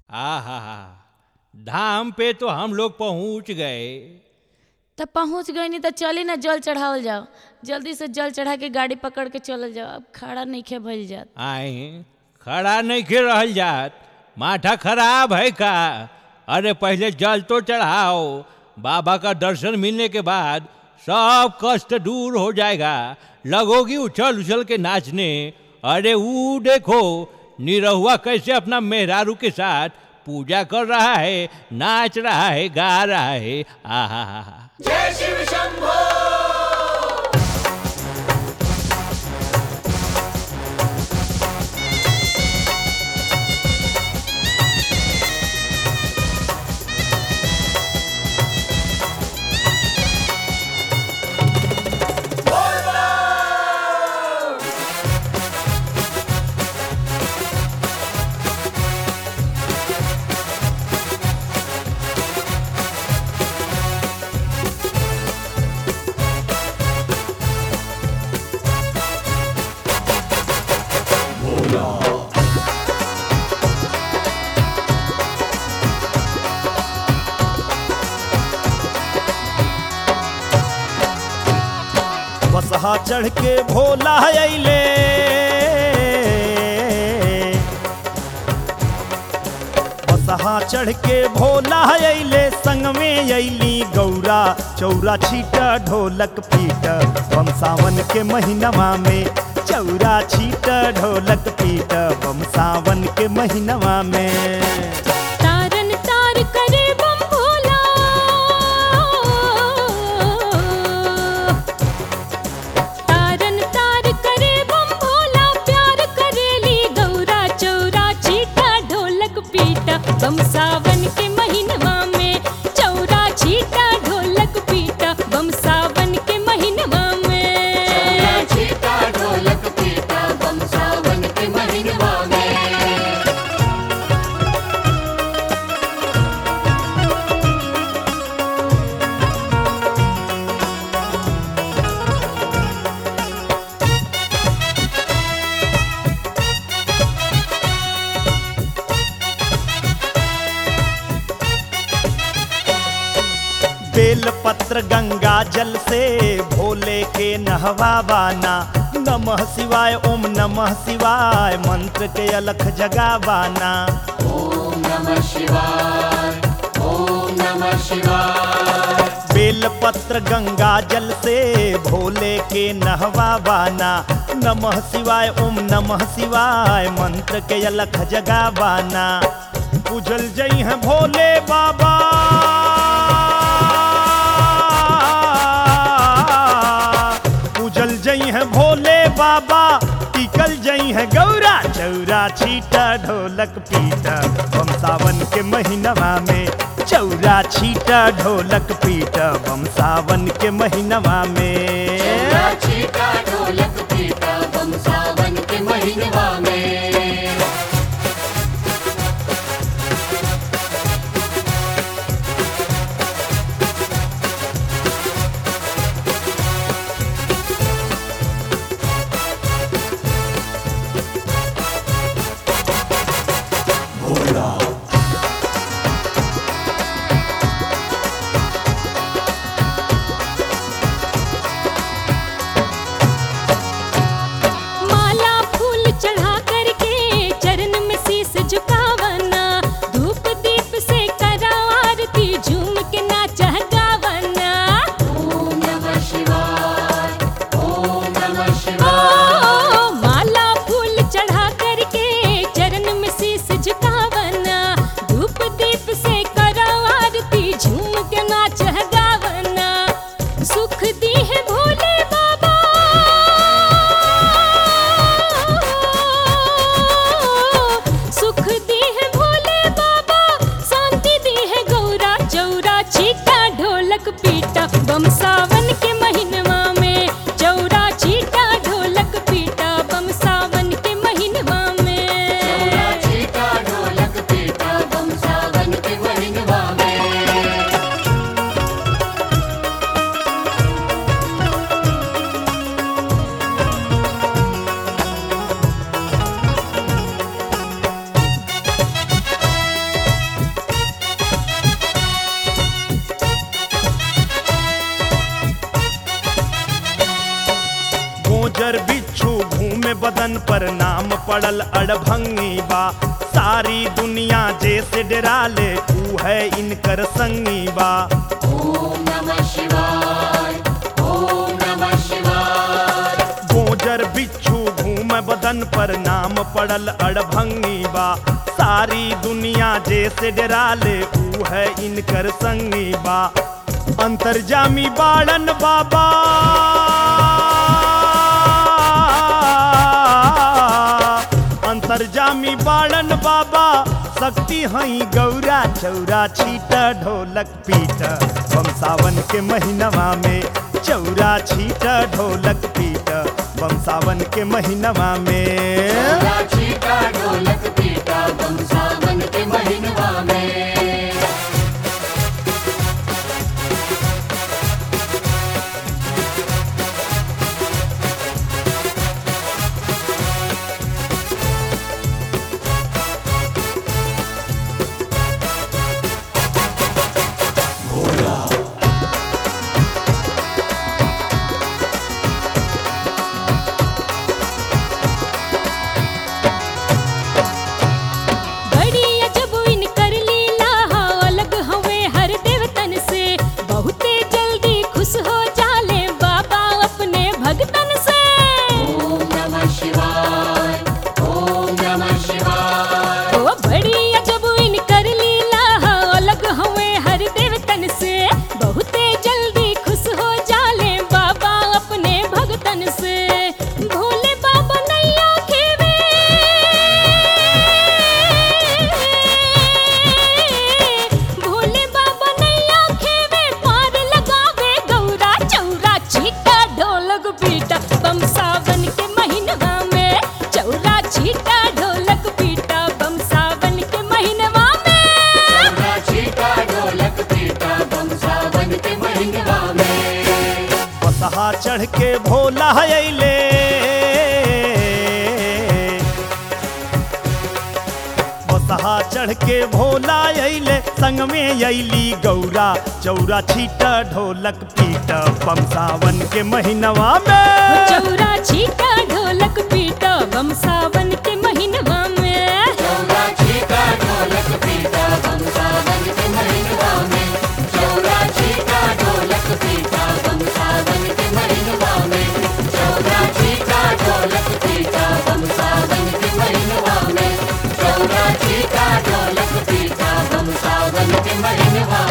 आहा, धाम पे तो हम लोग पहुंच गए। तब पहुंच गए नहीं तो चली ना जल चढ़ावल जाओ। जल्दी से जल चढ़ा के गाड़ी पकड़ के चल जाओ। अब खड़ा नहीं खे भइल जात। आए खड़ा नहीं के रहल जात, माथा खराब है का? अरे पहले जल तो चढ़ाओ, बाबा का दर्शन मिलने के बाद सब कष्ट दूर हो जाएगा। लगोगी उछल उछल के नाचने। अरे वो देखो निरहुआ कैसे अपना मेहरारू के साथ पूजा कर रहा है, नाच रहा है, गा रहा है। आहा, जय शिव शंभो। बसहा चढ़ के भोला अइले, बसहा चढ़ के भोला अइले, संग में अइली गौरा। चौरा छीटा ढोलक पीटा, बम सावन के महीनवा में। चौरा छीटा ढोलक पीटा, बम सावन के महीनवा में। तारन तार करे बम भोला, तारन तार करे बम भोला, प्यार करेली गौरा। चौरा छीटा ढोलक पीटा, बम सावन के महीनवा में। चौरा छीटा ढोलक पीटा, बम सावन के महीनवा में। छीटा ढोलक पीटा, बम सावन के महीनवा में। बेल पत्र गंगा जल से भोले के नहवावाना। नमः शिवाय ओम नमः शिवाय, मंत्र के अलख जगावाना। ओम नमः शिवाय, ओम नमः शिवाय। बेल पत्र गंगा जल से भोले के नहवावाना। नमः शिवाय ओम नमः शिवाय, मंत्र के अलख जगावाना। पूजल जई हैं भोले बाबा, पूजल जई हैं भोले बाबा, टिकल जई हैं गौरा। चौरा छीटा ढोलक पीटा, बम सावन के महीनवा में। चौरा छीटा ढोलक पीटा, बम सावन के महीनवा में। छीटा ढोलक पीटा, बम सावन के महीनवा में। माला फूल चढ़ा बदन पर नाम पड़ल अड़भंगी बा। सारी दुनिया जैसे डरा ले ऊ है इनकर संगी बा। ओम नमः शिवाय, ओम नमः शिवाय। गोजर बिच्छू घूम बदन पर नाम पड़ल अड़भंगी बा। सारी दुनिया जैसे डरा ले ऊ है इनकर संगी बा। अंतर्जामी बाड़न बाबा, अंतर्जामी बाड़न बाबा, शक्ति हई गौरा चौरा छीट ढोलक पीट बम सावन के महीनवा में। चौरा छीट ढोलक पीट बम सावन के महीनवा में। चौरा छीटा ढोलक पीटा बम सावन के महीनवा में। बड़ी अजब इनकर लीला हा, अलग हवे हर देवतन से। बहुते जल्दी खुश हो जाले बाबा अपने भगतन से। ओम नमः शिवाय, ओम नमः शिवाय। ओ बड़ी अजब इनकर लीला हा, अलग हवे हर देवतन से। बहुते जल्दी खुश हो जाले बाबा अपने भगतन से। भोले बाबा नैया खेवे, भोले बाबा नैया खेवे, पार लगावे गौरा चौरा छीटा ढोलक पीटा बम सावन के महीनवा में। चौरा छीटा ढोलक पीटा बम सावन के महीनवा में। चौरा छीटा ढोलक पीटा बम सावन के महीनवा में। बसहा चढ़ के भोला अइले, बसहा चढ़ के भोला अइले, संग में अइली गौरा चौरा छीट ढोलक पीट बम सावन के महीनवा में। चौरा छीटा ढोलक पीटा बम सावन के महीनवा में। चौरा छीटा ढोलक पीटा बम सावन के महीनवा में। चौरा छीटा ढोलक पीटा बम सावन के महीनवा में। चौरा छीटा ढोलक पीटा बम सावन के महीनवा में। चौरा छीटा ढोलक पीटा बम सावन के महीनवा